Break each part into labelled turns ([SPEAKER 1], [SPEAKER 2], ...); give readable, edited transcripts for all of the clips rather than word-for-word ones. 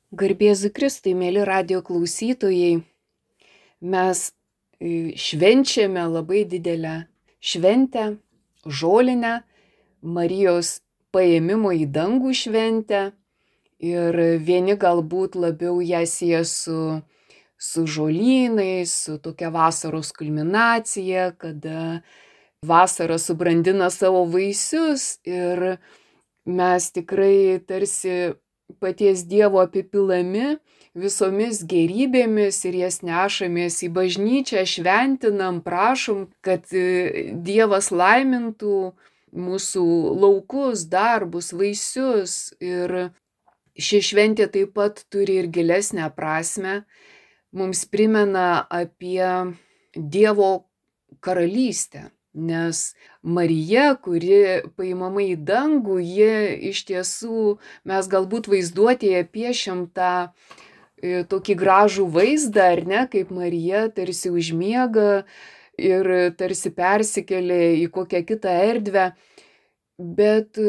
[SPEAKER 1] Garbėzu Kristui, mėly radijo klausytojai, mes švenčiame labai didelę šventę, žolinę, Marijos paėmimo į dangų šventę ir vieni galbūt labiau ją sieja su žolynais, su tokia vasaros kulminacija, kada vasara subrandina savo vaisius ir mes tikrai tarsi paties Dievo apipilami visomis gerybėmis ir jas nešamės į bažnyčią, šventinam, prašom, kad Dievas laimintų mūsų laukus, darbus, vaisius. Ir ši šventė taip pat turi ir gilesnę prasme. Mums primena apie Dievo karalystę. Nes Marija, kuri paimama į dangų, ji iš tiesų, mes galbūt vaizduotėje piešiam tą tokį gražų vaizdą, ar ne, kaip Marija tarsi užmiega ir tarsi persikelia į kokią kitą erdvę. Bet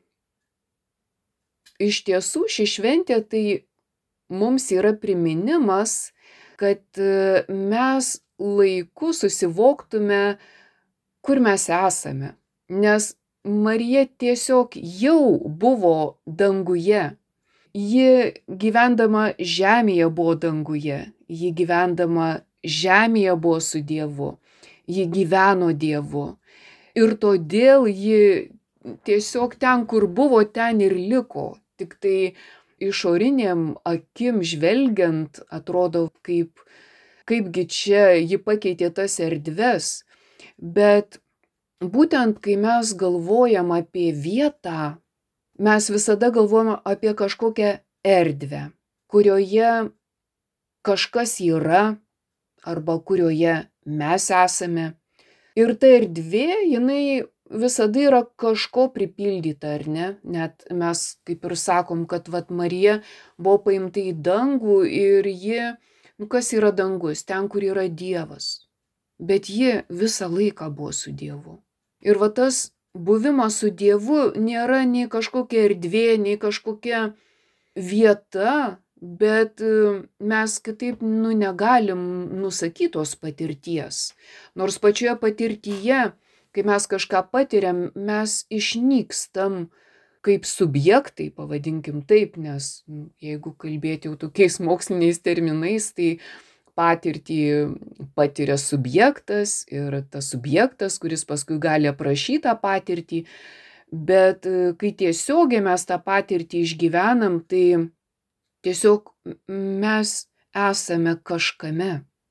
[SPEAKER 1] iš tiesų ši šventė tai mums yra priminimas, kad mes laiku susivoktume, kur mes esame. Nes Marija tiesiog jau buvo danguje. Ji gyvendama žemėje buvo danguje. Ji gyvendama žemėje buvo su Dievu. Ji gyveno Dievu. Ir todėl ji tiesiog ten, kur buvo, ten ir liko. Tik tai išoriniam akim žvelgiant atrodo, kaipgi čia ji pakeitė tas erdves. Bet būtent kai mes galvojam apie vietą, mes visada galvojam apie kažkokią erdvę, kurioje kažkas yra arba kurioje mes esame. Ir ta erdvė, jinai visada yra kažko pripildyta, ar ne? Net mes kaip ir sakom, kad Marija buvo paimta į dangų ir ji, kas yra dangus? Ten, kur yra Dievas. Bet ji visą laiką buvo su Dievu. Ir tas buvimas su Dievu nėra nei kažkokia erdvė, nei kažkokia vieta, bet mes kitaip negalim nusakyti tos patirties. Nors pačioje patirtyje, kai mes kažką patiriam, mes išnykstam kaip subjektai, pavadinkim taip, nes jeigu kalbėti jau tokiais moksliniais terminais, tai patirtį patiria subjektas ir tas subjektas, kuris paskui gali aprašyti tą patirtį, bet kai tiesiogiai mes tą patirtį išgyvenam, tai tiesiog mes esame kažkame.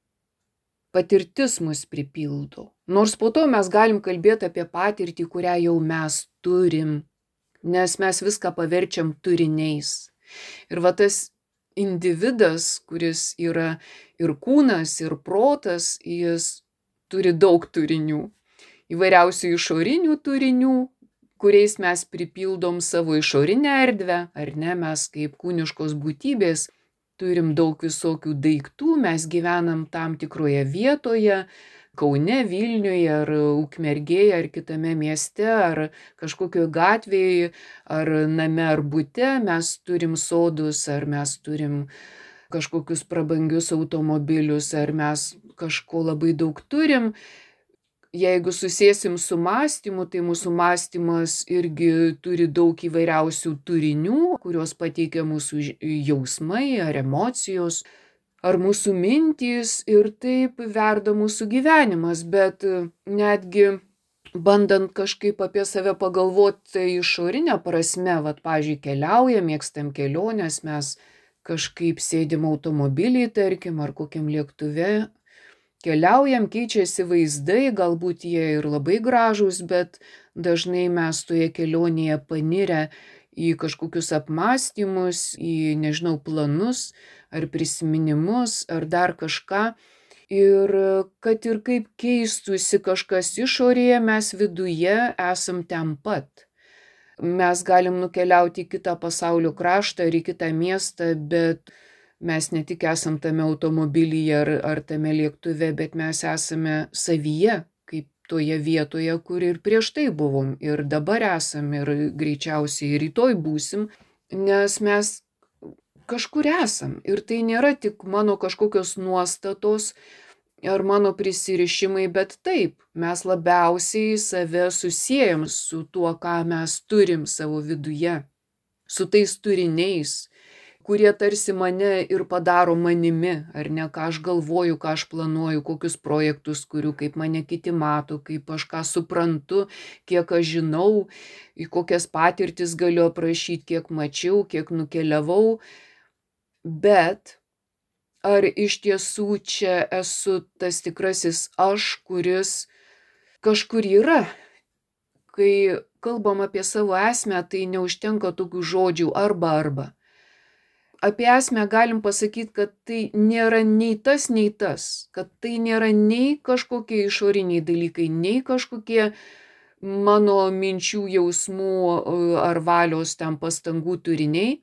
[SPEAKER 1] Patirtis mus pripildo. Nors po to mes galim kalbėti apie patirtį, kurią jau mes turim, nes mes viską paverčiam turiniais. Ir tas individas, kuris yra ir kūnas, ir protas, jis turi daug turinių. Įvairiausių išorinių turinių, kuriais mes pripildom savo išorinę erdvę, ar ne, mes kaip kūniškos būtybės turim daug visokių daiktų, mes gyvenam tam tikroje vietoje, Kaune, Vilniuje, ar Ukmergėje, ar kitame mieste, ar kažkokioje gatvėje, ar name, ar bute, mes turim sodus, ar mes turim kažkokius prabangius automobilius, ar mes kažko labai daug turim. Jeigu susėsim su mąstymu, tai mūsų mąstymas irgi turi daug įvairiausių turinių, kuriuos pateikia mūsų jausmai ar emocijos, ar mūsų mintys, ir taip verda mūsų gyvenimas. Bet netgi bandant kažkaip apie save pagalvoti išorinę prasme, pavyzdžiui, keliaujam, mėgstam keliones, mes kažkaip sėdim automobilį, tarkim, ar kokiam lėktuve, keliaujam, keičiasi vaizdai, galbūt jie ir labai gražūs, bet dažnai mes toje kelionėje panirę į kažkokius apmąstymus, į, nežinau, planus, ar prisiminimus, ar dar kažką. Ir kad ir kaip keistusi kažkas išorėje, mes viduje esam ten pat. Mes galim nukeliauti į kitą pasaulio kraštą ar į kitą miestą, bet mes ne tik esam tame automobilyje ar tame lėktuve, bet mes esame savyje, kaip toje vietoje, kur ir prieš tai buvom, ir dabar esam, ir greičiausiai rytoj būsim, nes mes kažkur esam. Ir tai nėra tik mano kažkokios nuostatos ar mano prisirišimai, bet taip, mes labiausiai save susiejam su tuo, ką mes turim savo viduje, su tais turiniais, kurie tarsi mane ir padaro manimi, ar ne, ką aš galvoju, ką aš planuoju, kokius projektus kuriu, kaip mane kiti mato, kaip aš ką suprantu, kiek aš žinau, į kokias patirtis galiu aprašyti, kiek mačiau, kiek nukeliavau. Bet ar iš tiesų čia esu tas tikrasis aš, kuris kažkur yra? Kai kalbam apie savo esmę, tai neužtenka tokių žodžių arba. Apie esmę galim pasakyti, kad tai nėra nei tas, kad tai nėra nei kažkokie išoriniai dalykai, nei kažkokie mano minčių, jausmų ar valios ten pastangų turiniai,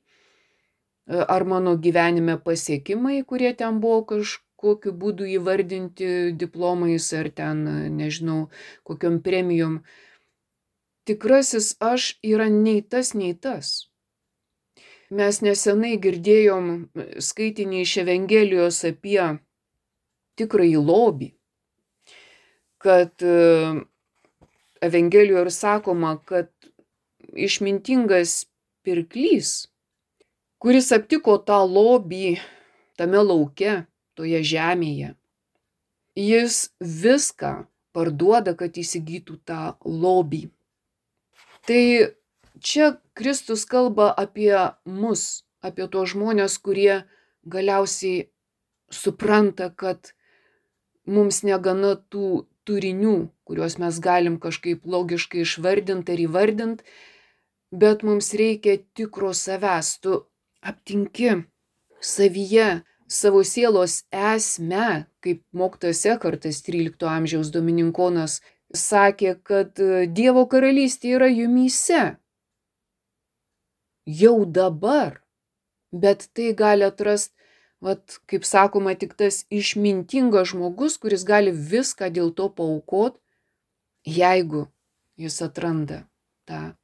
[SPEAKER 1] ar mano gyvenime pasiekimai, kurie ten buvo kažkokiu būdu įvardinti diplomais ar ten, nežinau, kokiom premijom. Tikrasis aš yra nei tas. Mes nesenai girdėjom skaitinį iš Evangelijos apie tikrąjį lobį, kad Evangelijoje ir sakoma, kad išmintingas pirklys, kuris aptiko tą lobį tame lauke, toje žemėje, jis viską parduoda, kad įsigytų tą lobį. Tai čia Kristus kalba apie mus, apie tuos žmonės, kurie galiausiai supranta, kad mums negana tų turinių, kuriuos mes galim kažkaip logiškai išvardinti ar įvardinti, bet mums reikia tikro savęs. Tu aptinki savyje savo sielos esmę, kaip mokytojas Ekhartas, 13 amžiaus domininkonas, sakė, kad Dievo karalystė yra jumyse. Jau dabar, bet tai gali atrast, kaip sakoma, tik tas išmintingas žmogus, kuris gali viską dėl to paaukot, jeigu jis atranda tą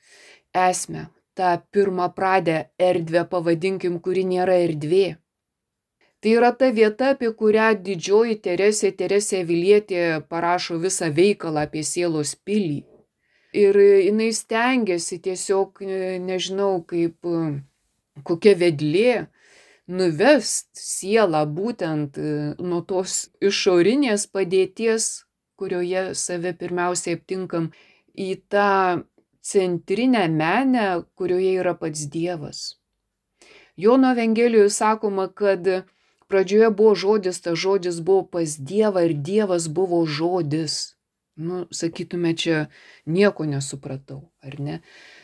[SPEAKER 1] esmę, tą pirmapradę erdvę, pavadinkim, kuri nėra erdvė. Tai yra ta vieta, apie kurią didžioji Teresė Avilietė parašo visą veikalą apie sielos pilį. Ir jinai stengiasi tiesiog, nežinau, kaip kokia vedlė, nuvest sielą būtent nuo tos išorinės padėties, kurioje save pirmiausiai aptinkam, į tą centrinę menę, kurioje yra pats Dievas. Jono Evangelijoje sakoma, kad pradžioje buvo žodis, tas žodis buvo pas Dievą ir Dievas buvo žodis. Sakytume, čia nieko nesupratau, ar ne?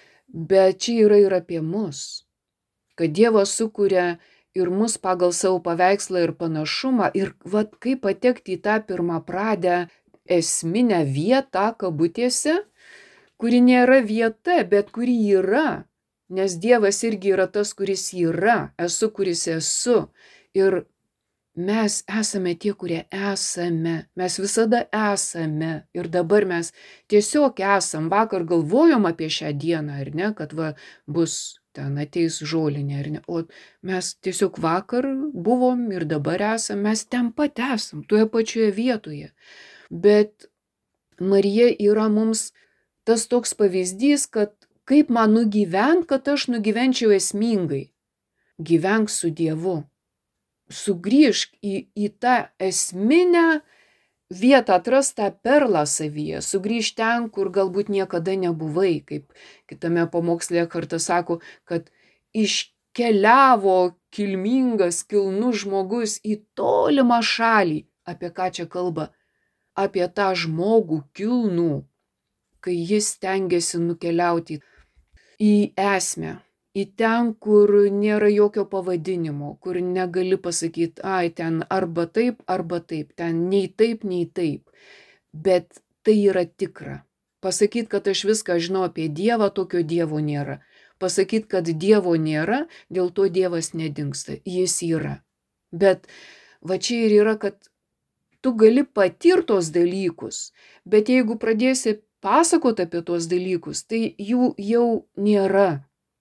[SPEAKER 1] Bet čia yra ir apie mus, kad Dievas sukuria ir mus pagal savo paveikslą ir panašumą. Ir kaip patekti į tą pirmapradę esminę vietą, kabutėse, kuri nėra vieta, bet kuri yra. Nes Dievas irgi yra tas, kuris yra, esu, kuris esu. Ir mes esame tie, kurie esame. Mes visada esame. Ir dabar mes tiesiog esam. Vakar galvojom apie šią dieną, ar ne, kad bus ten ateis žolinė, ar ne. O mes tiesiog vakar buvom ir dabar esam. Mes ten pat esam, toje pačioje vietoje. Bet Marija yra mums tas toks pavyzdys, kad kaip man nugyvent, kad aš nugyvenčiau esmingai. Gyvenk su Dievu. Sugrįžk į tą esminę vietą, atras tą perlą savyje, sugrįžk ten, kur galbūt niekada nebuvai, kaip kitame pamoksle Ekhartas sako, kad iškeliavo kilmingas, kilnus žmogus į tolimą šalį. Apie ką čia kalba? Apie tą žmogų kilnų, kai jis stengiasi nukeliauti į esmę. Į ten, kur nėra jokio pavadinimo, kur negali pasakyti, ten arba taip, ten nei taip, nei taip. Bet tai yra tikra. Pasakyti, kad aš viską žinau apie Dievą, tokio Dievo nėra. Pasakyti, kad Dievo nėra, dėl to Dievas nedingsta. Jis yra. Bet čia ir yra, kad tu gali patirti tos dalykus, bet jeigu pradėsi pasakoti apie tos dalykus, tai jų jau nėra.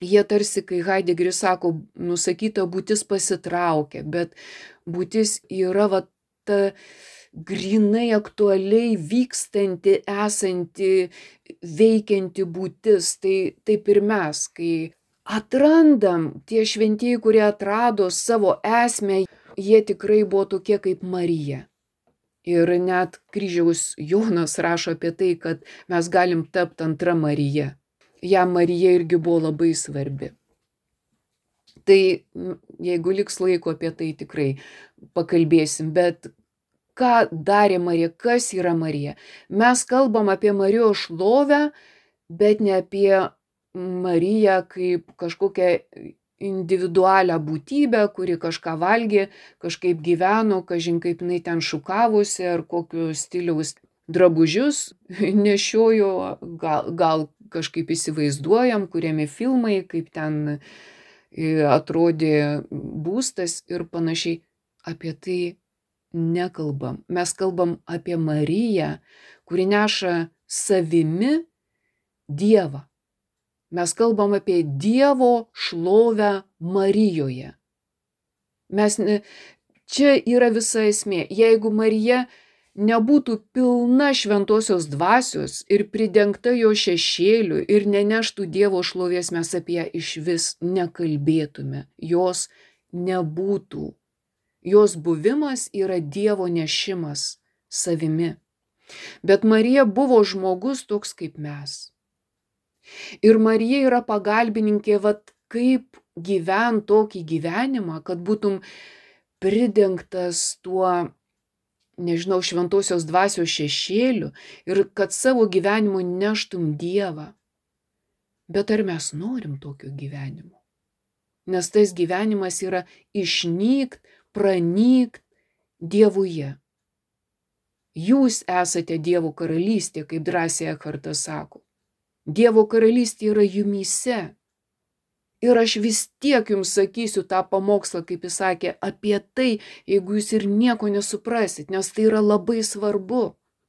[SPEAKER 1] Jie tarsi, kai Heideggeris sako, nusakyta būtis pasitraukia, bet būtis yra va ta grynai aktualiai vykstanti, esanti, veikianti būtis. Tai taip ir mes, kai atrandam, tie šventieji, kurie atrado savo esmę, jie tikrai buvo tokie kaip Marija. Ir net kryžiaus Jonas rašo apie tai, kad mes galim tapti antra Marija. Jam Marija irgi buvo labai svarbi. Tai jeigu liks laiko, apie tai tikrai pakalbėsim. Bet ką darė Marija, kas yra Marija? Mes kalbam apie Marijos šlovę, bet ne apie Mariją kaip kažkokią individualią būtybę, kuri kažką valgė, kažkaip gyveno, kažin kaip jinai ten šukavusi, ar kokiu stiliaus drabužius nešiojo, gal kažkaip įsivaizduojam, kuriami filmai, kaip ten atrodė būstas ir panašiai. Apie tai nekalbam. Mes kalbam apie Mariją, kuri neša savimi Dievą. Mes kalbam apie Dievo šlovę Marijoje. Čia yra visa esmė. Jeigu Marija nebūtų pilna šventosios dvasios ir pridengta jo šešėliu ir neneštų Dievo šlovės, mes apie ją išvis nekalbėtume. Jos nebūtų. Jos buvimas yra Dievo nešimas savimi. Bet Marija buvo žmogus toks kaip mes. Ir Marija yra pagalbininkė, kaip gyvent tokį gyvenimą, kad būtum pridengtas tuo, nežinau, šventosios dvasios šešėliu ir kad savo gyvenimu neštum Dievą. Bet ar mes norim tokio gyvenimo? Nes tas gyvenimas yra išnykt, pranykt Dievuje. Jūs esate Dievo karalystė, kaip drąsiai Ekhartas sako. Dievo karalystė yra jumyse. Ir aš vis tiek jums sakysiu tą pamokslą, kaip jis sakė, apie tai, jeigu jūs ir nieko nesuprasit, nes tai yra labai svarbu.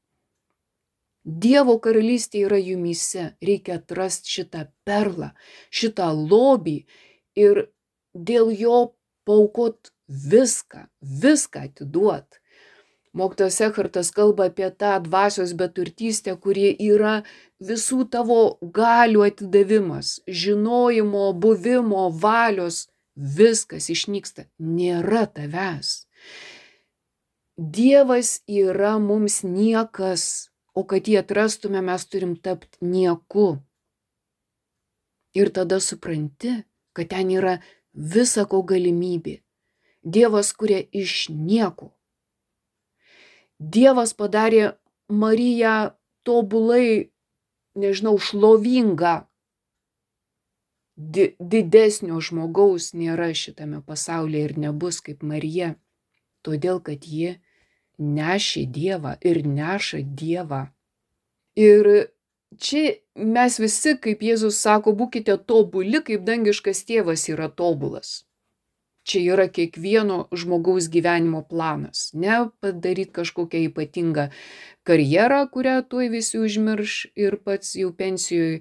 [SPEAKER 1] Dievo karalystė yra jumyse. Reikia atrasti šitą perlą, šitą lobį ir dėl jo paaukot viską atiduot. Mokytojas Ekhartas kalba apie tą dvasios beturtystę, kurie yra visų tavo galių atidavimas, žinojimo, buvimo, valios, viskas išnyksta. Nėra tavęs. Dievas yra mums niekas, o kad jį atrastume, mes turim tapti nieku. Ir tada supranti, kad ten yra visa ko galimybė. Dievas kuria iš nieko. Dievas padarė Mariją tobulai, nežinau, šlovingą. Didesnio žmogaus nėra šitame pasaulyje ir nebus kaip Marija. Todėl, kad ji nešė Dievą ir neša Dievą. Ir čia mes visi, kaip Jėzus sako, būkite tobuli, kaip dangiškas tėvas yra tobulas. Čia yra kiekvieno žmogaus gyvenimo planas. Ne padaryti kažkokią ypatingą karjerą, kurią tuoj visi užmirš ir pats jau pensijoje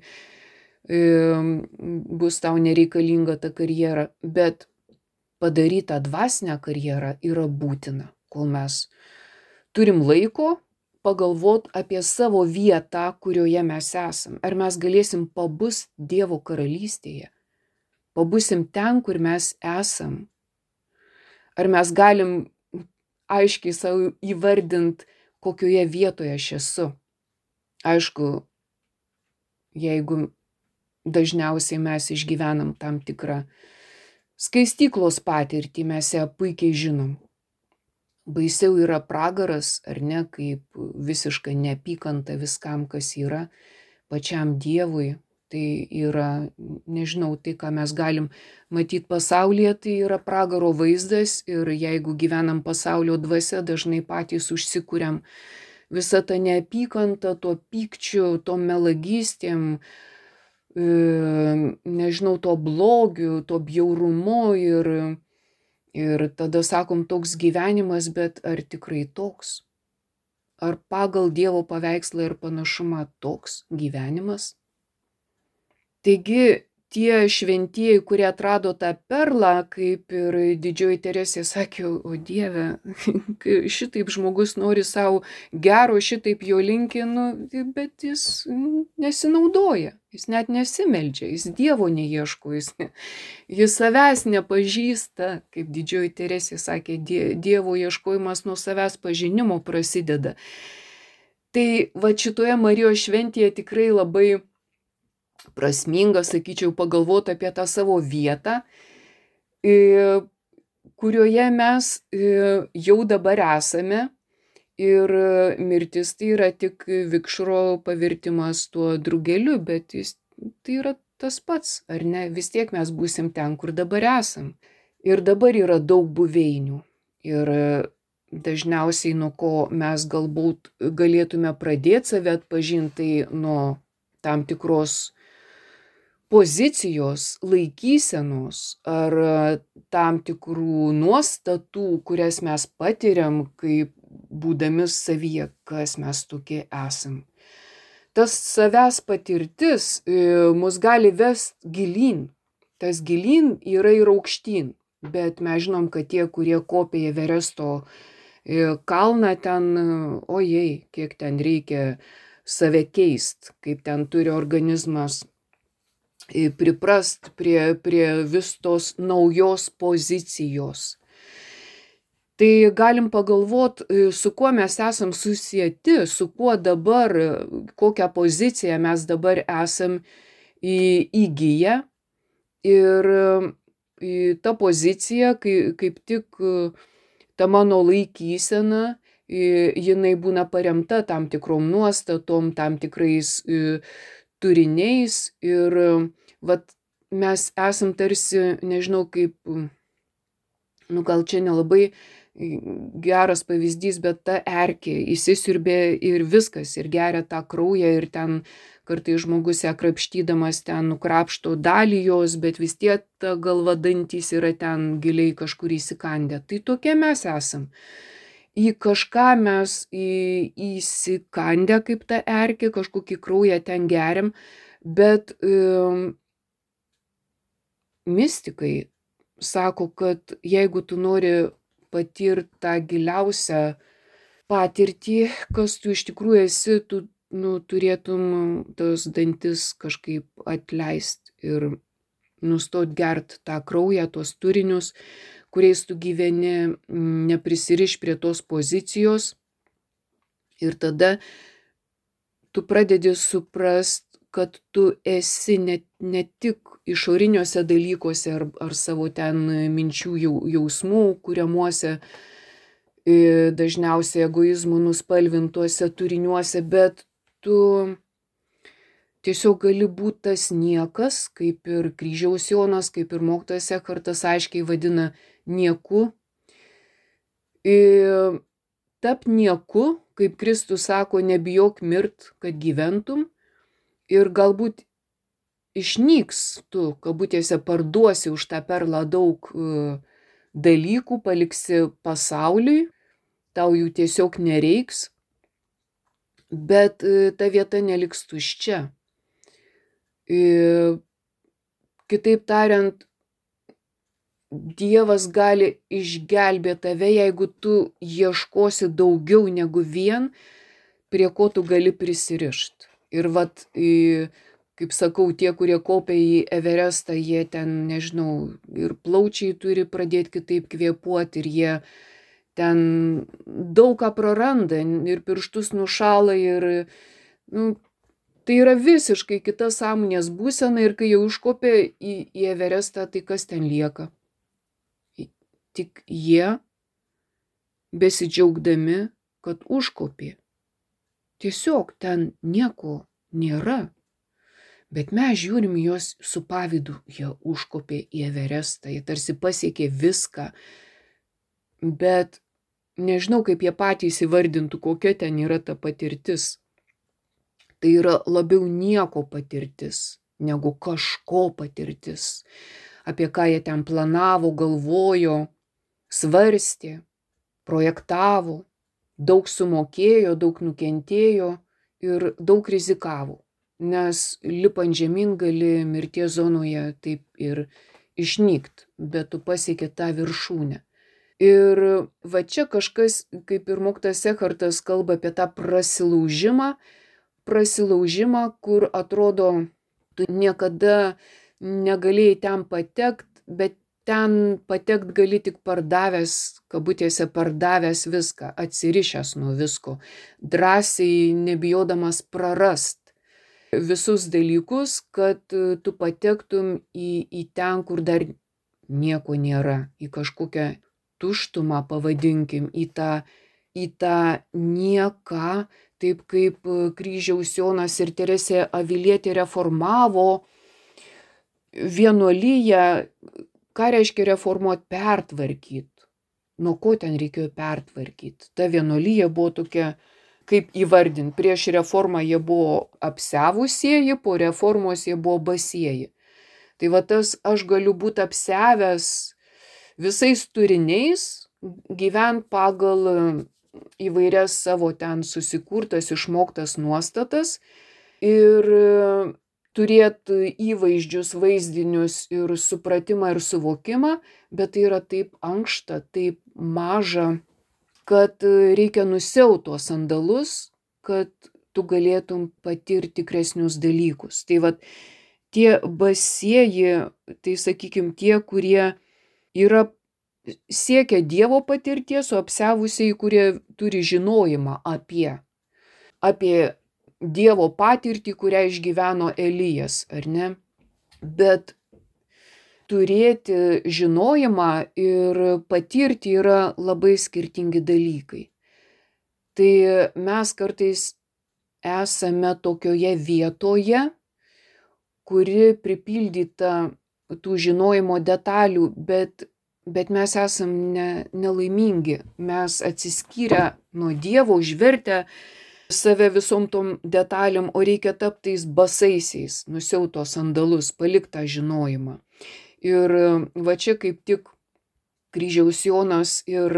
[SPEAKER 1] bus tau nereikalinga ta karjera. Bet padaryti tą dvasinę karjerą yra būtina, kol mes turim laiko pagalvoti apie savo vietą, kurioje mes esam. Ar mes galėsim pabust Dievo karalystėje? Pabusim ten, kur mes esam. Ar mes galim aiškiai savo įvardinti, kokioje vietoje aš esu? Aišku, jeigu dažniausiai mes išgyvenam tam tikrą skaistyklos patirtį, mes ją puikiai žinom. Baisiau yra pragaras, ar ne, kaip visiška neapykanta viskam, kas yra, pačiam Dievui. Tai yra, nežinau, tai, ką mes galim matyti pasaulyje, tai yra pragaro vaizdas ir jeigu gyvenam pasaulio dvasia, dažnai patys užsikuriam visą tą neapykantą, to pykčiu, to melagystėm, nežinau, to blogiu, to bjaurumu ir tada sakom toks gyvenimas, bet ar tikrai toks? Ar pagal Dievo paveikslą ir panašumą toks gyvenimas? Taigi tie šventieji, kurie atrado tą perlą, kaip ir didžioji Teresė sakė, o Dieve, šitaip žmogus nori savo gero, šitaip jo linki, bet jis nesinaudoja, jis net nesimeldžia, jis Dievo neieško, jis savęs nepažįsta, kaip didžioji Teresė sakė, Dievo ieškojimas nuo savęs pažinimo prasideda. Tai va šitoje Marijos šventėje tikrai labai prasminga, sakyčiau, pagalvoti apie tą savo vietą, kurioje mes jau dabar esame ir mirtis tai yra tik vikšro pavirtimas tuo drugeliu, bet tai yra tas pats, ar ne? Vis tiek mes būsim ten, kur dabar esam. Ir dabar yra daug buveinių. Ir dažniausiai nuo ko mes galbūt galėtume pradėti save atpažinti, tai nuo tam tikros pozicijos, laikysenos ar tam tikrų nuostatų, kurias mes patiriam, kaip būdami savyje, kas mes tokie esam. Tas savęs patirtis mus gali vest gilyn. Tas gilyn yra ir aukštyn, bet mes žinom, kad tie, kurie kopia į Everesto kalną, ten, ojei, kiek ten reikia save keist, kaip ten turi organizmas priprast prie vis tos naujos pozicijos. Tai galim pagalvot, su kuo mes esam susieti, su kuo dabar, kokią poziciją mes dabar esam įgiję. Ir ta pozicija, kaip tik ta mano laikysena, jinai būna paremta tam tikrom nuostatom, tam tikrais turiniais ir vat mes esam tarsi, nežinau kaip, gal čia nelabai geras pavyzdys, bet ta erkė įsisiurbė ir viskas, ir geria tą kraują, ir ten kartais žmogus ją krapštydamas ten nukrapšto dalį jos, bet vis tiek ta galva dantys yra ten giliai kažkur įsikandę. Tai tokie mes esam. Į kažką mes įsikandę kaip ta erkė, kažkokį kraują ten geriam, bet mistikai sako, kad jeigu tu nori patirti tą giliausią patirtį, kas tu iš tikrųjų esi, tu turėtum tos dantis kažkaip atleisti ir nustot gert tą kraują, tos turinius, kuriais tu gyveni, neprisiriš prie tos pozicijos. Ir tada tu pradedi suprast, kad tu esi ne tik išoriniuose dalykuose ar savo ten minčių jausmų kuriamuose, dažniausiai egoizmų nuspalvintuose turiniuose, bet tu tiesiog gali būti tas niekas, kaip ir kryžiaus Jonas, kaip ir mokytojas Ekhartas aiškiai vadina nieku. Tap nieku, kaip Kristus sako, nebijok mirt, kad gyventum. Ir galbūt išnyks tu, kabutėse, parduosi už tą perlą daug dalykų, paliksi pasauliui, tau jų tiesiog nereiks, bet ta vieta neliks tuščia. Kitaip tariant, Dievas gali išgelbėti tave, jeigu tu ieškosi daugiau negu vien, prie ko tu gali prisirišti. Ir vat, kaip sakau, tie, kurie kopia į Everestą, jie ten, nežinau, ir plaučiai turi pradėti kitaip kvėpuoti, ir jie ten daug ką praranda, ir pirštus nušala, ir tai yra visiškai kita sąmonės būsena, ir kai jau užkopia į Everestą, tai kas ten lieka? Tik jie besidžiaugdami, kad užkopė. Tiesiog ten nieko nėra. Bet mes žiūrim juos su pavydu, jie užkopė į Everestą, jie tarsi pasiekė viską. Bet nežinau, kaip jie patys įvardintų, kokia ten yra ta patirtis. Tai yra labiau nieko patirtis, negu kažko patirtis. Apie ką jie ten planavo, galvojo, svarstė, projektavo, daug sumokėjo, daug nukentėjo ir daug rizikavo. nes lipant žemyn gali mirties zonoje taip ir išnykt, bet tu pasieki tą viršūnę. Ir va čia kažkas, kaip ir mokytojas Ekhartas kalba apie tą prasilaužimą, kur atrodo, tu niekada negalėjai ten patekt, bet ten patekt gali tik pardavęs, kabutėse pardavęs viską, atsirišęs nuo visko, drąsiai nebijodamas prarast visus dalykus, kad tu patektum į ten, kur dar nieko nėra, į kažkokią tuštumą, pavadinkim, į tą nieką, taip kaip Kryžiaus Jonas ir Teresė Avilietė reformavo vienuoliją. Ką reiškia reformuot? Pertvarkyt. Nuo ko ten reikėjo pertvarkyt? Ta vienuolija buvo tokia, kaip įvardint, prieš reformą jie buvo apsiavusieji, po reformos jie buvo basieji. Tai va tas aš galiu būti apsiavęs visais turiniais, gyvent pagal įvairias savo ten susikurtas, išmoktas nuostatas ir turėti įvaizdžius, vaizdinius ir supratimą ir suvokimą, bet tai yra taip ankšta, taip maža, kad reikia nusiaut tuos sandalus, kad tu galėtum patirti tikresnius dalykus. Tai vat tie basieji, tai sakykim, tie, kurie yra siekia Dievo patirties, o apsiavusiai, kurie turi žinojimą apie Dievo patirtį, kurią išgyveno Elijas, ar ne? Bet turėti žinojimą ir patirti yra labai skirtingi dalykai. Tai mes kartais esame tokioje vietoje, kuri pripildyta tų žinojimo detalių, bet mes esam nelaimingi. Mes atsiskyrę nuo Dievo, užvertę save visom tom detalėm, o reikia tapti tais basaisiais, nusiaut tos sandalus, palikt tą žinojimą. Ir va čia kaip tik Kryžiaus Jonas ir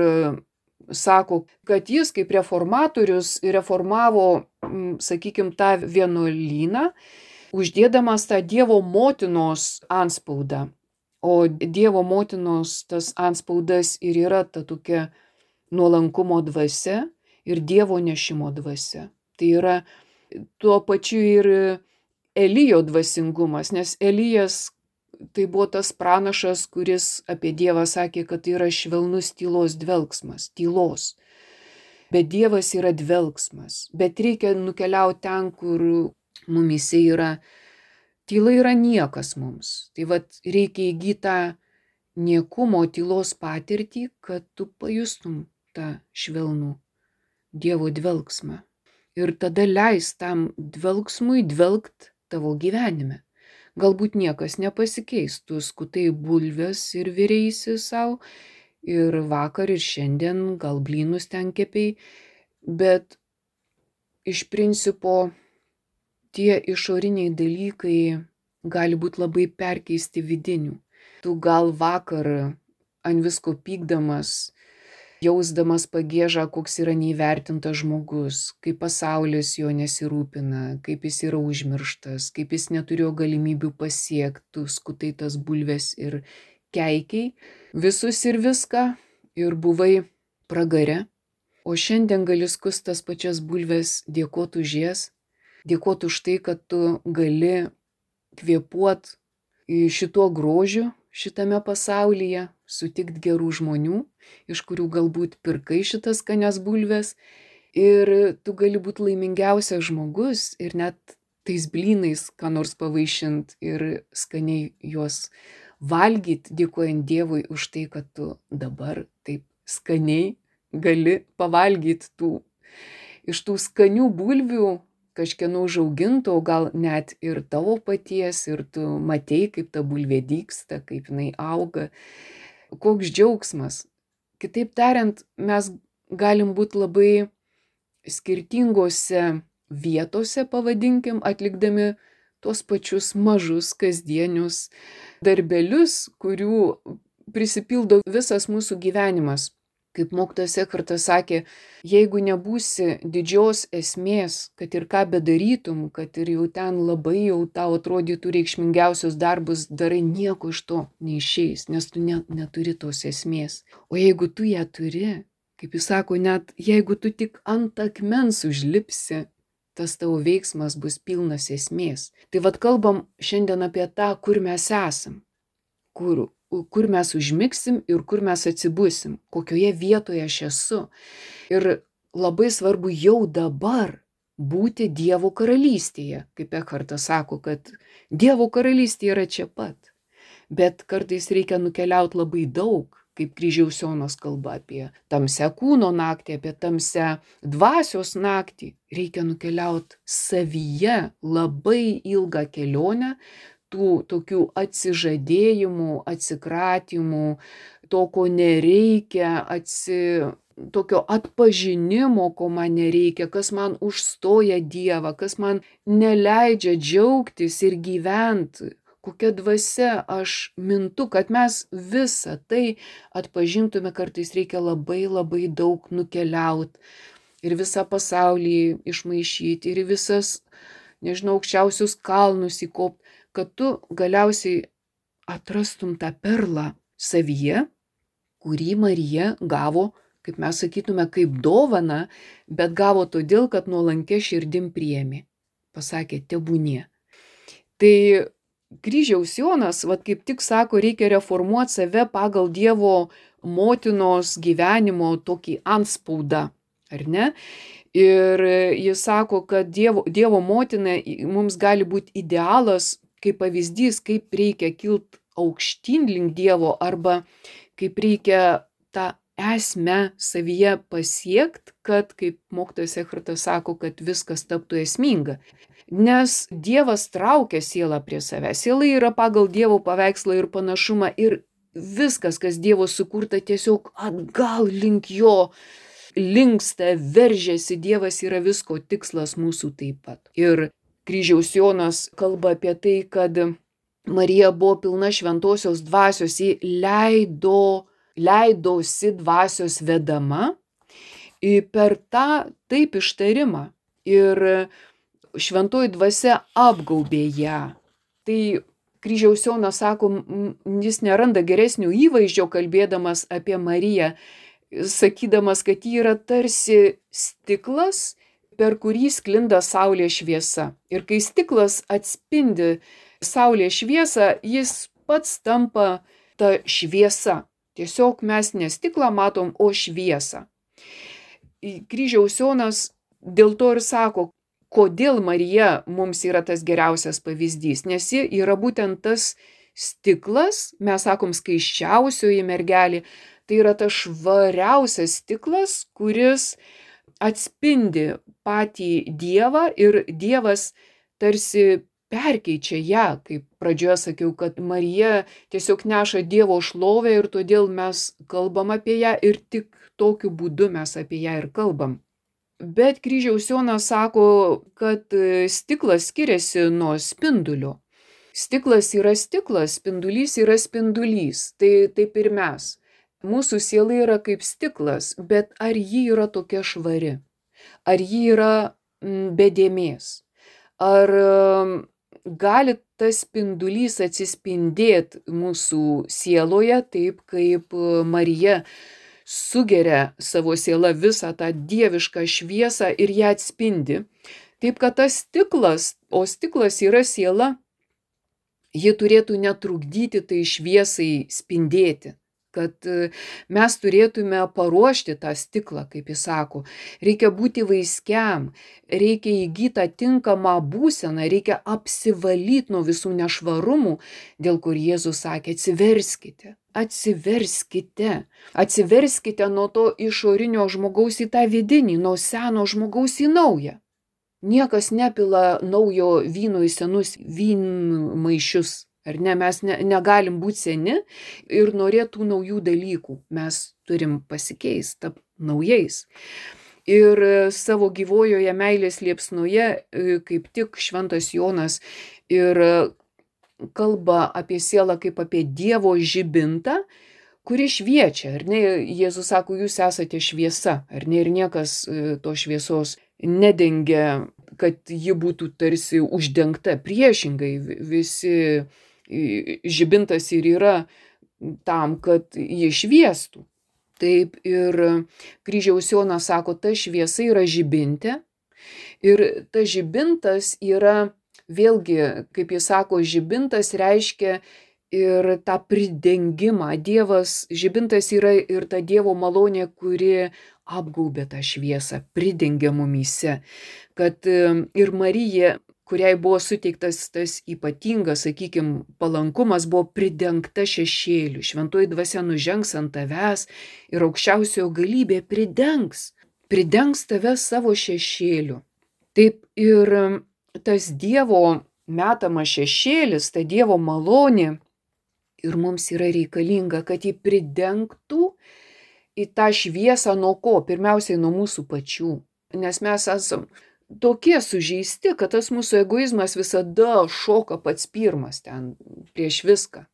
[SPEAKER 1] sako, kad jis kaip reformatorius reformavo, sakykim, tą vienuolyną, uždėdamas tą Dievo motinos antspaudą. O Dievo motinos tas antspaudas ir yra ta tokia nuolankumo dvasia ir Dievo nešimo dvasia. Tai yra tuo pačiu ir Elijo dvasingumas, nes Elijas tai buvo tas pranašas, kuris apie Dievą sakė, kad tai yra švelnus tylos dvelksmas, tylos. Bet Dievas yra dvelksmas, bet reikia nukeliauti ten, kur mumyse yra. Tyla yra niekas mums. Tai vat reikia įgyti tą niekumo tylos patirtį, kad tu pajustum tą švelnų Dievo dvelksmą. Ir tada leis tam dvelksmui dvelkt tavo gyvenime. Galbūt niekas nepasikeis, tu skutai bulves ir viriaisi savo, ir vakar ir šiandien gal blynus ten kepiai, bet iš principo tie išoriniai dalykai gali būti labai perkeisti vidinių. Tu gal vakar ant visko pykdamas, jausdamas pagiežą, koks yra neįvertintas žmogus, kaip pasaulis jo nesirūpina, kaip jis yra užmirštas, kaip jis neturėjo galimybių pasiekti, tu skutai tas bulves ir keikiai visus ir viską ir buvai pragare. O šiandien gali skust tas pačias bulves, dėkot už jas, dėkot už tai, kad tu gali kvėpuot šituo grožiu šitame pasaulyje, sutikt gerų žmonių, iš kurių galbūt pirkai šitas skanias bulves, ir tu gali būti laimingiausias žmogus ir net tais blynais ką nors pavaišint ir skaniai juos valgyt, dėkojant Dievui už tai, kad tu dabar taip skaniai gali pavalgyt iš tų skanių bulvių, kažkieno užauginto, gal net ir tavo paties, ir tu matei, kaip ta bulvė dygsta, kaip jinai auga. Koks džiaugsmas. Kitaip tariant, mes galim būti labai skirtingose vietose, pavadinkim, atlikdami tuos pačius mažus kasdienius darbelius, kurių prisipildo visas mūsų gyvenimas. Kaip mokytojas Ekhartas sakė, jeigu nebūsi didžios esmės, kad ir ką bedarytum, kad ir jau ten labai jau tau atrodytų reikšmingiausius darbus darai, nieko iš to neišeis, nes tu neturi tos esmės. O jeigu tu ją turi, kaip jis sako, net jeigu tu tik ant akmens užlipsi, tas tavo veiksmas bus pilnas esmės. Tai vad kalbam šiandien apie tą, kur mes esam, kur mes užmigsim ir kur mes atsibusim, kokioje vietoje aš esu. Ir labai svarbu jau dabar būti Dievo karalystėje, kaip Ekhartas sako, kad Dievo karalystė yra čia pat. Bet kartais reikia nukeliauti labai daug, kaip Kryžiaus Jonas kalba apie tamsią kūno naktį, apie tamsią dvasios naktį. Reikia nukeliauti savyje labai ilgą kelionę, tų tokių atsižadėjimų, atsikratymų, to, ko nereikia, tokio atpažinimo, ko man nereikia, kas man užstoja Dievą, kas man neleidžia džiaugtis ir gyventi, kokia dvasia aš mintu, kad mes visą tai atpažintume, kartais reikia labai labai daug nukeliauti ir visą pasaulį išmaišyti ir visas, aukščiausius kalnus įkopti, kad tu galiausiai atrastum tą perlą savyje, kurį Marija gavo, kaip mes sakytume, kaip dovaną, bet gavo todėl, kad nuolankia širdim priėmė. Pasakė, tebūnie. Tai Kryžiaus Jonas, kaip tik sako, reikia reformuoti save pagal Dievo motinos gyvenimo tokį antspaudą, ar ne? Ir jis sako, kad Dievo motina mums gali būti idealas, kaip pavyzdys, kaip reikia kilti aukštyn link Dievo arba kaip reikia tą esmę savyje pasiekti, kad, kaip mokytojas Ekhartas sako, kad viskas taptų esminga. Nes Dievas traukia sielą prie savęs. Siela yra pagal Dievo paveikslą ir panašumą ir viskas, kas Dievo sukurta, tiesiog atgal link jo linksta, veržiasi. Dievas yra visko tikslas mūsų taip pat. Ir Kryžiaus Jonas kalba apie tai, kad Marija buvo pilna šventosios dvasios, ji leidosi dvasios vedama per tą taip ištarimą. Ir šventoji dvasia apgaubė ją. Tai Kryžiaus Jonas sako, jis neranda geresnio įvaizdžio kalbėdamas apie Mariją, sakydamas, kad ji yra tarsi stiklas, per kurį sklinda saulės šviesa. Ir kai stiklas atspindi saulės šviesą, jis pats tampa ta šviesa. Tiesiog mes ne stiklą matom, o šviesą. Kryžiaus Jonas dėl to ir sako, kodėl Marija mums yra tas geriausias pavyzdys, nes ji yra būtent tas stiklas, mes sakom skaisčiausioji mergelė, tai yra tas švariausias stiklas, kuris atspindi patį Dievą ir Dievas tarsi perkeičia ją, kaip pradžioje sakiau, kad Marija tiesiog neša Dievo šlovę ir todėl mes kalbam apie ją ir tik tokiu būdu mes apie ją ir kalbam. Bet Kryžiaus Jonas sako, kad stiklas skiriasi nuo spindulio. Stiklas yra stiklas, spindulys yra spindulys, tai taip ir mes. Mūsų siela yra kaip stiklas, bet ar ji yra tokia švari? Ar ji yra be dėmės? Ar gali tas spindulys atsispindėti mūsų sieloje taip, kaip Marija sugeria savo sielą visą tą dievišką šviesą ir ją atspindi. Taip, kad tas stiklas, o stiklas yra siela, ji turėtų netrukdyti tai šviesai spindėti. Kad mes turėtume paruošti tą stiklą, kaip jis sako. Reikia būti vaiskiam, reikia įgyti tinkamą būseną, reikia apsivalyti nuo visų nešvarumų, dėl kur Jėzus sakė, atsiverskite. Atsiverskite nuo to išorinio žmogaus į tą vidinį, nuo seno žmogaus į naują. Niekas nepila naujo vyno į senus vynmaišius. Ar ne, mes negalim būti seni ir norėtų naujų dalykų. Mes turim pasikeisti, tapti naujais. Ir savo gyvojoje meilės liepsnoje, kaip tik šventas Jonas ir kalba apie sielą kaip apie Dievo žibintą, kuri šviečia, ar ne? Jėzus sako, jūs esate šviesa, ar ne? Ir niekas to šviesos nedengia, kad ji būtų tarsi uždengta. Priešingai, visi žibintas ir yra tam, kad ji šviestų. Taip ir Kryžiaus Jonas sako, ta šviesa yra žibintė. Ir tas žibintas yra, vėlgi, kaip jis sako, žibintas reiškia ir tą pridengimą. Žibintas yra ir ta Dievo malonė, kuri apgaubė tą šviesą, pridengia mumyse. Kad ir Marija, kuriai buvo suteiktas tas ypatingas, sakykime, palankumas, buvo pridengta šešėliu. Šventoji dvasia nužengs ant tavęs ir aukščiausiojo galybė pridengs tave savo šešėliu. Taip ir tas Dievo metamas šešėlis, ta Dievo malonė ir mums yra reikalinga, kad jį pridengtų į tą šviesą nuo ko? Pirmiausiai nuo mūsų pačių. Nes mes esam tokie sužeisti, kad tas mūsų egoizmas visada šoka pats pirmas ten prieš viską.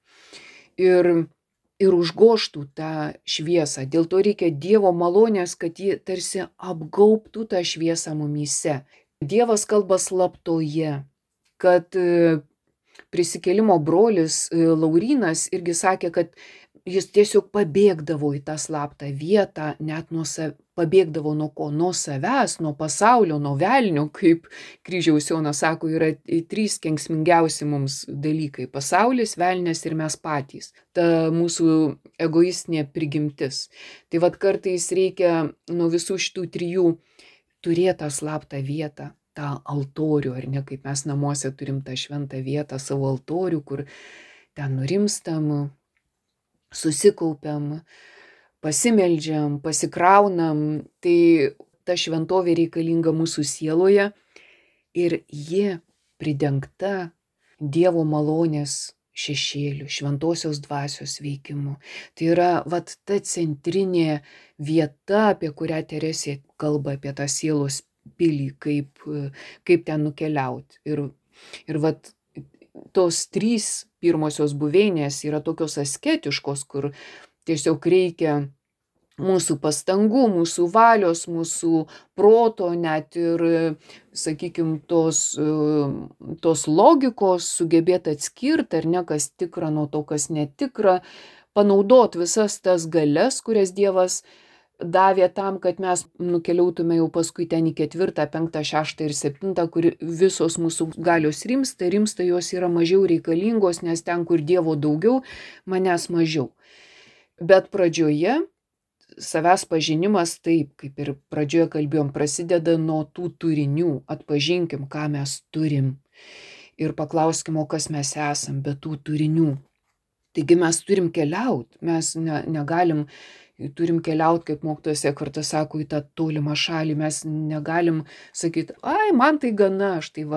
[SPEAKER 1] Ir užgoštų tą šviesą. Dėl to reikia Dievo malonės, kad ji tarsi apgaubtų tą šviesą mumyse. Dievas kalba slaptoje, kad prisikėlimo brolis Laurynas irgi sakė, kad jis tiesiog pabėgdavo į tą slaptą vietą, net pabėgdavo nuo ko? Nuo savęs, nuo pasaulio, nuo velnio, kaip Kryžiaus Jonas sako, yra 3 kenksmingiausi mums dalykai – pasaulis, velnias ir mes patys. Ta mūsų egoistinė prigimtis. Tai vat kartais reikia nuo visų šitų 3 turėti tą slaptą vietą, tą altorių, ar ne, kaip mes namuose turim tą šventą vietą, savo altorių, kur ten nurimstam, susikaupiam, pasimeldžiam, pasikraunam. Tai ta šventovė reikalinga mūsų sieloje ir ji pridengta Dievo malonės šešėliu, šventosios dvasios veikimu. Tai yra vat ta centrinė vieta, apie kurią Teresė kalba, apie tą sielos pilį, kaip ten nukeliauti. Ir vat tos 3 pirmosios buveinės yra tokios asketiškos, kur tiesiog reikia mūsų pastangų, mūsų valios, mūsų proto, net ir, sakykime, tos logikos sugebėti atskirti, ar ne, kas tikra nuo to, kas netikra, panaudoti visas tas galias, kurias Dievas davė tam, kad mes nukeliautume jau paskui ten į 4., 5., 6. ir 7., kur visos mūsų galios rimsta, jos yra mažiau reikalingos, nes ten, kur Dievo daugiau, manęs mažiau. Bet pradžioje savęs pažinimas, taip, kaip ir pradžioje kalbėjom, prasideda nuo tų turinių. Atpažinkim, ką mes turim ir paklauskim, o kas mes esam be tų turinių. Taigi mes turim keliauti, mes turim keliauti, kaip mokytojas kartą sako, į tą tolimą šalį. Mes negalim sakyti, ai, man tai gana, aš tai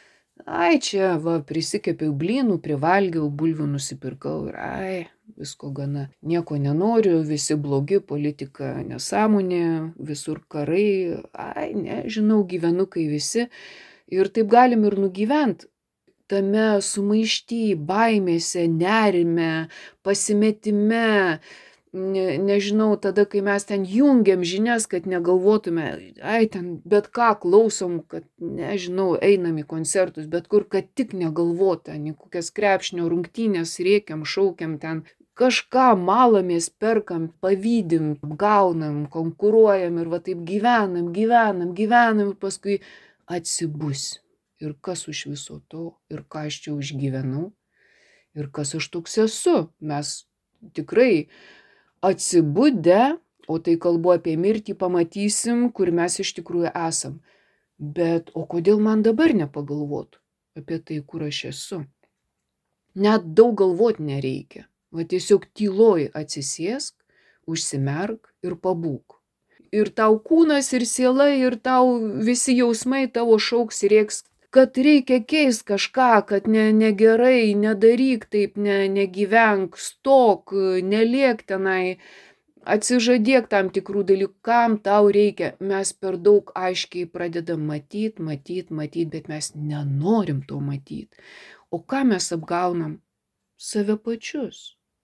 [SPEAKER 1] čia prisikepiau blynų, privalgiau, bulvių nusipirkau ir visko gana. Nieko nenoriu, visi blogi, politika nesąmonė, visur karai, nežinau, gyvenu kai visi. Ir taip galim ir nugyventi tame sumaišty, baimėse, nerime, pasimetime. Nežinau, tada, kai mes ten jungiam žinias, kad negalvotume, ten bet ką klausom, kad, nežinau, einam į koncertus, bet kur, kad tik negalvota, į kokias krepšinio rungtynės rėkiam, šaukiam ten, kažką malamės, perkam, pavydim, apgaunam, konkuruojam ir va taip gyvenam ir paskui atsibus. Ir kas už viso to, ir ką aš čia užgyvenau, ir kas aš toks esu. Mes tikrai atsibudę, o tai kalbu apie mirtį, pamatysim, kur mes iš tikrųjų esam. Bet o kodėl man dabar nepagalvot apie tai, kur aš esu? Net daug galvot nereikia. Va tiesiog tyloj atsisėsk, užsimerk ir pabūk. Ir tau kūnas, ir siela, ir tau visi jausmai tavo šauks ir rėks, kad reikia keist kažką, kad negerai, nedaryk taip, negyvenk, stok, neliek tenai, atsižadėk tam tikrų dalykų, kam tau reikia. Mes per daug aiškiai pradedam matyt, bet mes nenorim to matyti. O ką mes apgaunam? Save pačius.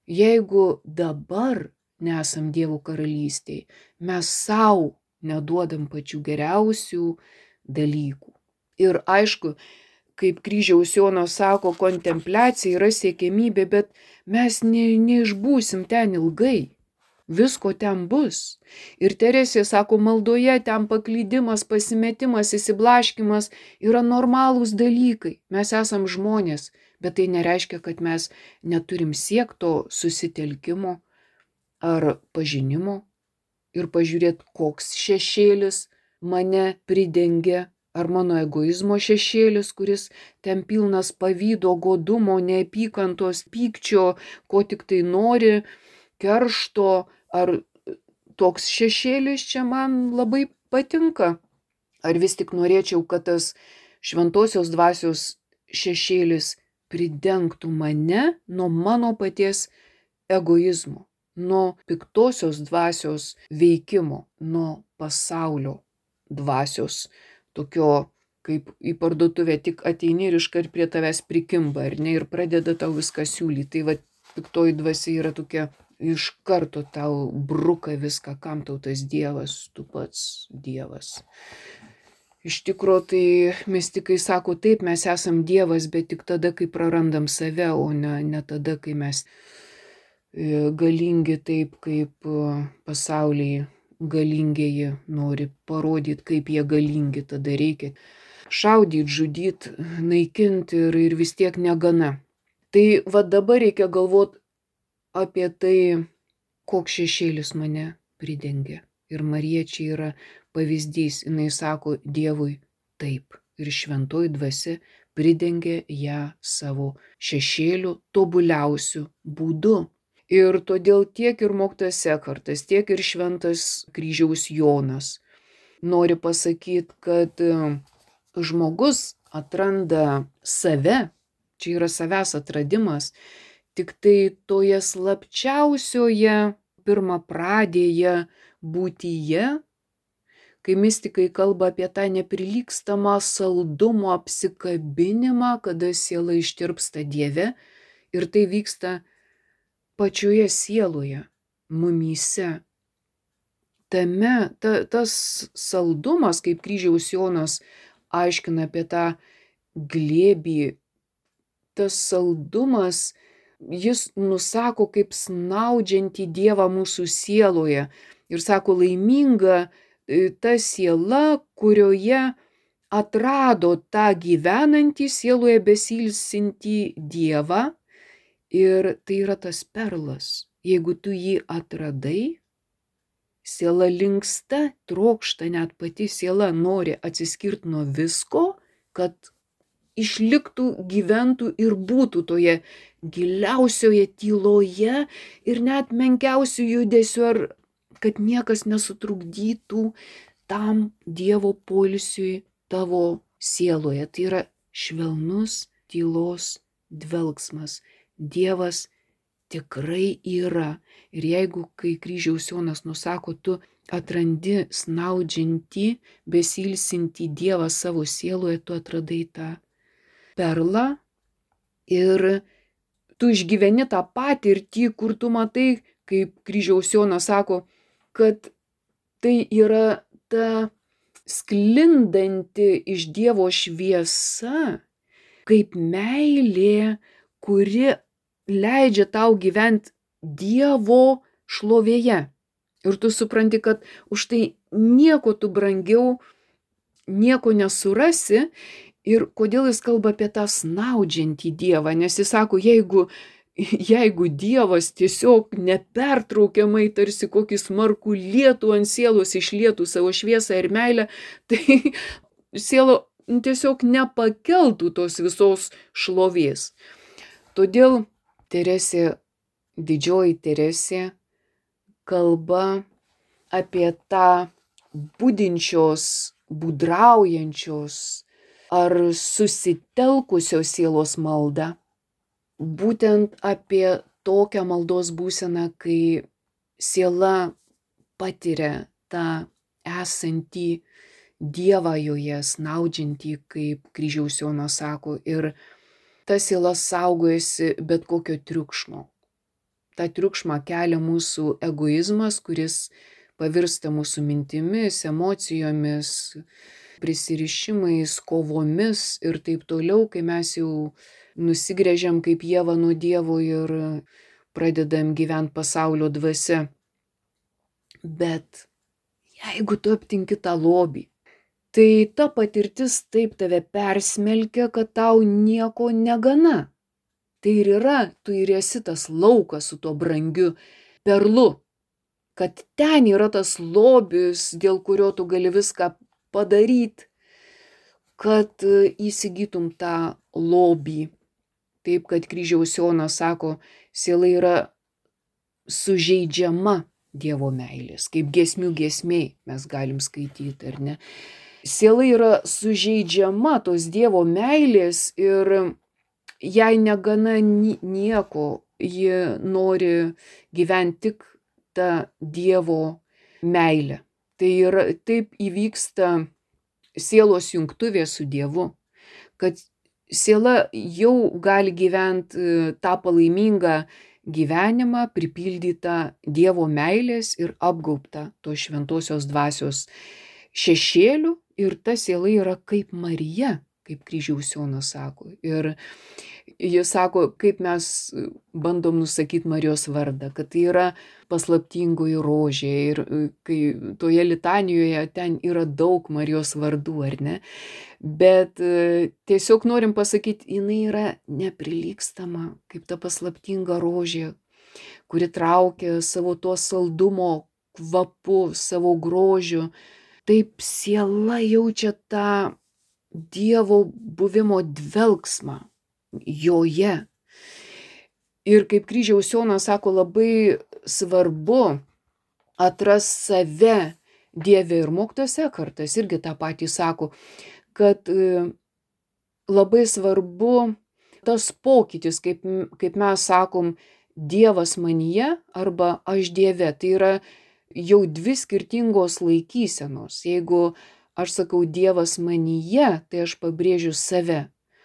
[SPEAKER 1] Jeigu dabar nesam Dievo karalystėje, mes savo neduodam pačių geriausių dalykų. Ir aišku, kaip kryžiaus Jonas sako, kontempliacija yra siekiamybė, bet mes neišbūsim ten ilgai. Visko ten bus. Ir Teresė sako, maldoje ten paklydimas, pasimetimas, įsiblaškimas yra normalūs dalykai. Mes esam žmonės, bet tai nereiškia, kad mes neturim siekto susitelkimo ar pažinimo ir pažiūrėti, koks šešėlis mane pridengia, ar mano egoizmo šešėlis, kuris ten pilnas pavydo, godumo, neapykantos, pykčio, ko tik tai nori, keršto, ar toks šešėlis čia man labai patinka. Ar vis tik norėčiau, kad tas šventosios dvasios šešėlis pridengtų mane nuo mano paties egoizmo, nuo piktosios dvasios veikimo, nuo pasaulio dvasios, tokio kaip į parduotuvę tik ateini ir iškart prie tavęs prikimba, ar ne, ir pradeda tau viską siūlyti. Tai va, piktoji dvasia yra tokia, iš karto tau bruka viską, kam tau tas Dievas, tu pats Dievas. Iš tikrųjų, tai mistikai sako, taip, mes esam Dievas, bet tik tada, kai prarandam save, o ne tada, kai mes galingi taip, kaip pasaulyje galingieji nori parodyti, kaip jie galingi, tada reikia šaudyti, žudyti, naikinti ir vis tiek negana. Tai va dabar reikia galvoti apie tai, koks šešėlis mane pridengia. Ir Marija čia yra pavyzdys, jinai sako Dievui taip. Ir šventoji dvasia pridengia ją savo šešėliu tobuliausiu būdu. Ir todėl tiek ir mokytojas Ekhartas, tiek ir šventas kryžiaus Jonas nori pasakyti, kad žmogus atranda save, čia yra savęs atradimas, tik tai toje slapčiausioje pirmapradėje būtyje, kai mistikai kalba apie tą neprilygstamą saldumo apsikabinimą, kada siela ištirpsta Dieve, ir tai vyksta pačioje sieloje, mumyse. Tas saldumas, kaip kryžiaus Jonas aiškina apie tą glėbį, tas saldumas, jis nusako kaip snaudžiantį Dievą mūsų sieloje. Ir sako, laiminga ta siela, kurioje atrado tą gyvenantį sieloje besilsintį Dievą. Ir tai yra tas perlas. Jeigu tu jį atradai, siela linksta, trokšta, net pati siela nori atsiskirti nuo visko, kad išliktų, gyventų ir būtų toje giliausioje tyloje ir net menkiausių judesių, ar kad niekas nesutrukdytų tam Dievo poilsiui tavo sieloje. Tai yra švelnus tylos dvelgsmas. Dievas tikrai yra. Ir jeigu, kai kryžiaus Jonas nusako, tu atrandi snaudžiantį, besilsintį Dievą savo sieloje, tu atradai tą perlą ir tu išgyveni tą patirtį, kur tu matai, kaip kryžiaus Jonas sako, kad tai yra ta sklindanti iš Dievo šviesa, kaip meilė, kuri leidžia tau gyventi Dievo šlovėje. Ir tu supranti, kad už tai nieko tu brangiau, nieko nesurasi. Ir kodėl jis kalba apie tą snaudžiantį Dievą, nes jis sako, jeigu Dievas tiesiog nepertraukiamai tarsi kokį smarkų lietų ant sielos išlietų savo šviesą ir meilę, tai siela tiesiog nepakeltų tos visos šlovės. Todėl Teresė, didžioji Teresė, kalba apie tą budinčios, budraujančios ar susitelkusios sielos maldą. Būtent apie tokią maldos būseną, kai siela patiria tą esantį Dievą joje, snaudžiantį, kaip kryžiaus Jonas sako, ir ta siela saugojasi bet kokio triukšmo. tą triukšmą kelia mūsų egoizmas, kuris pavirsta mūsų mintimis, emocijomis, prisirišimais, kovomis ir taip toliau, kai mes jau nusigręžiam kaip Ieva nuo Dievo ir pradedam gyventi pasaulio dvasia. Bet jeigu tu aptinki tą lobį, tai ta patirtis taip tave persmelkia, kad tau nieko negana. Tai ir yra, tu ir esi tas laukas su tuo brangiu perlu, kad ten yra tas lobis, dėl kurio tu gali viską padaryti, kad įsigytum tą lobį. Taip, kad kryžiaus Jonas sako, siela yra sužeidžiama Dievo meilės, kaip giesmių giesmėj mes galim skaityti, ar ne? Siela yra sužeidžiama tos Dievo meilės ir jai negana nieko, ji nori gyventi tik tą Dievo meilę. Tai yra, taip įvyksta sielos jungtuvė su Dievu, kad siela jau gali gyventi tą palaimingą gyvenimą, pripildytą Dievo meilės ir apgaubtą tos šventosios dvasios šešėlių, ir ta siela yra kaip Marija, kaip kryžiaus Jonas sako. Ir jis sako, kaip mes bandom nusakyti Marijos vardą, kad tai yra paslaptingoji rožė, ir kai toje litanijoje ten yra daug Marijos vardų, ar ne? Bet tiesiog norim pasakyti, jinai yra neprilygstama, kaip ta paslaptinga rožė, kuri traukia savo to saldumo kvapu, savo grožiu. Taip siela jaučia tą Dievo buvimo dvelksmą joje. Ir kaip kryžiaus Jonas sako, labai svarbu atras save Dieve, ir mokytojas Ekhartas irgi tą patį sako, kad labai svarbu tas pokytis, kaip mes sakom, Dievas manyje arba aš Dieve. Tai yra jau dvi skirtingos laikysenos. Jeigu aš sakau Dievas manyje, tai aš pabrėžiu save.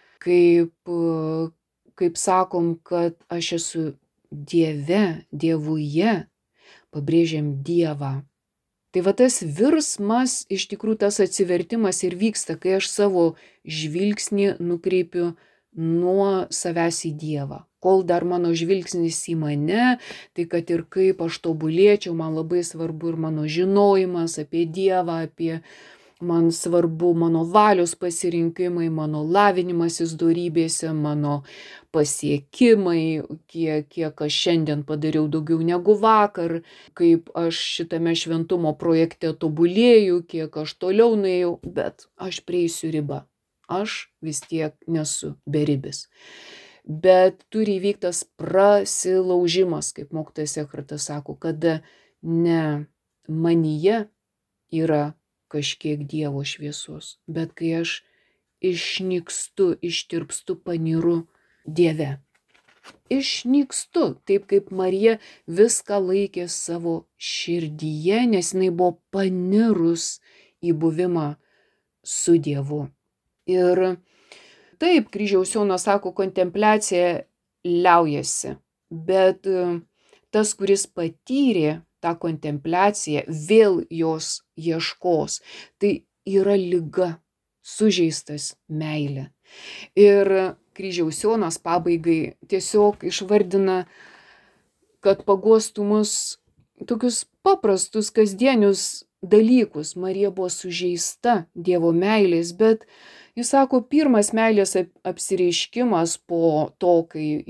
[SPEAKER 1] Kaip sakom, kad aš esu Dieve, Dievuje, pabrėžiam Dievą. Tai va tas virsmas, iš tikrųjų tas atsivertimas ir vyksta, kai aš savo žvilgsnį nukreipiu nuo savęs į Dievą. Kol dar mano žvilgsnis į mane, tai kad ir kaip aš tobulėčiau, man labai svarbu ir mano žinojimas apie Dievą, man svarbu mano valios pasirinkimai, mano lavinimasis dorybėse, mano pasiekimai, kiek aš šiandien padariau daugiau negu vakar, kaip aš šitame šventumo projekte tobulėjau, kiek aš toliau nuėjau, bet aš prieisiu ribą. Aš vis tiek nesu beribis. Bet turi įvyktas prasilaužimas, kaip mokytojas Ekhartas sako, kada ne manyje yra kažkiek Dievo šviesos, bet kai aš išnykstu, ištirpstu, paniru Dieve. Išnykstu, taip kaip Marija viską laikė savo širdyje, nes jinai buvo panirus į buvimą su Dievu. Ir taip, kryžiaus Jonas sako, kontempliacija liaujasi, bet tas, kuris patyrė tą kontempliaciją, vėl jos ieškos. Tai yra liga, sužeistas meilė. Ir kryžiaus Jonas pabaigai tiesiog išvardina, kad paguostų mus tokius paprastus kasdienius dalykus. Marija buvo sužeista Dievo meilės, bet jis sako, pirmas meilės apsireiškimas po to, kai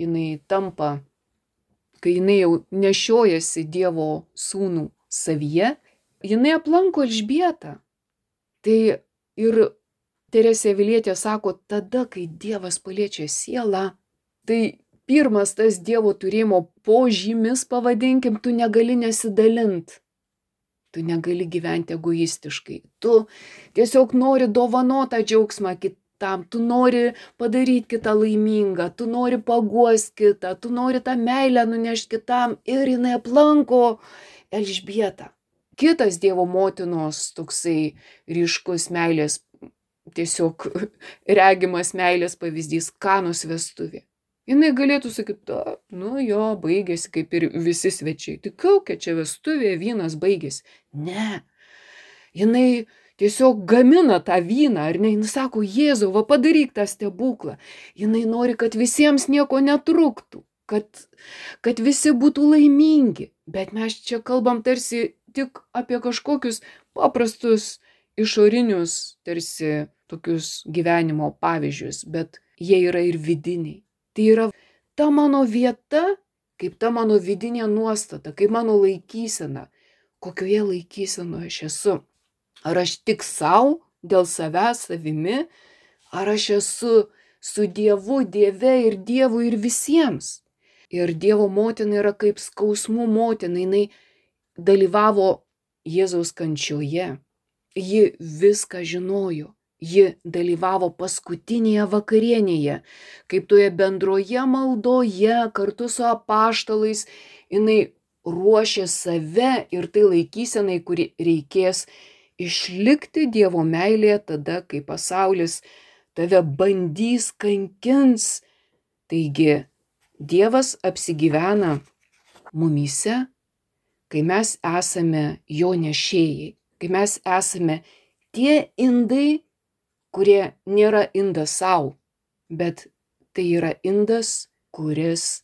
[SPEAKER 1] jinai jau nešiojasi Dievo sūnų savyje, jinai aplanko Elžbietą. Tai ir Teresė Avilietė sako, tada, kai Dievas paliečia sielą, tai pirmas tas Dievo turėjimo požymis, pavadinkim, tu negali nesidalint. Tu negali gyventi egoistiškai. Tu tiesiog nori dovanotą džiaugsmą kitam, tu nori padaryti kitą laimingą, tu nori paguosti kitą, tu nori tą meilę nunešti kitam, ir jinai aplanko Elžbietą. Kitas Dievo motinos toksai ryškus meilės, tiesiog regimas meilės pavyzdys, Kanos vestuvė. Jinai galėtų sakyti, nu jo, baigėsi kaip ir visi svečiai. Tai kokia čia vestuvė, vynas baigėsi. Ne. Jinai tiesiog gamina tą vyną, ar ne? Jinai sako, Jėzau, va padaryk tą stebuklą. Jinai nori, kad visiems nieko netruktų, kad visi būtų laimingi. Bet mes čia kalbam tarsi tik apie kažkokius paprastus išorinius, tarsi tokius gyvenimo pavyzdžius, bet jie yra ir vidiniai. Tai yra ta mano vieta, kaip ta mano vidinė nuostata, kaip mano laikysena, kokioje laikysenoje aš esu. Ar aš tik savo, dėl savęs, savimi, ar aš esu su Dievu, Dieve ir Dievu ir visiems. Ir Dievo motina yra kaip skausmų motina, jinai dalyvavo Jėzaus kančioje, ji viską žinojo. Ji dalyvavo paskutinėje vakarienėje, kaip toje bendroje maldoje kartu su apaštalais, jinai ruošė save ir tai laikysenai, kuri reikės išlikti Dievo meilėje tada, kai pasaulis tave bandys, kankins. Taigi Dievas apsigyvena mumyse, kai mes esame jo nešėjai, kai mes esame tie indai, kurie nėra indas savo, bet tai yra indas, kuris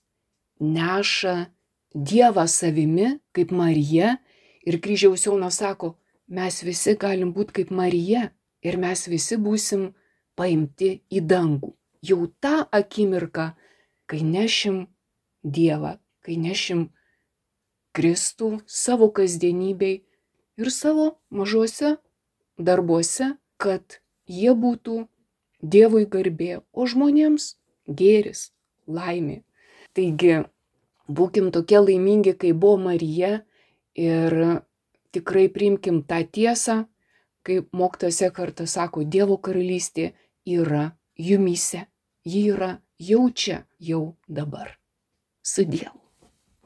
[SPEAKER 1] neša Dievą savimi, kaip Marija. Ir kryžiaus Jonas sako, mes visi galim būti kaip Marija ir mes visi būsim paimti į dangų. Jau tą akimirką, kai nešim Dievą, kai nešim Kristų savo kasdienybei ir savo mažuose darbuose, kad jie būtų Dievui garbė, o žmonėms gėris, laimė. Taigi, būkim tokie laimingi, kai buvo Marija ir tikrai priimkim tą tiesą, kaip mokytojas Ekhartas sako, Dievo karalystė yra jumyse, ji yra jau čia, jau dabar. Su Dievu.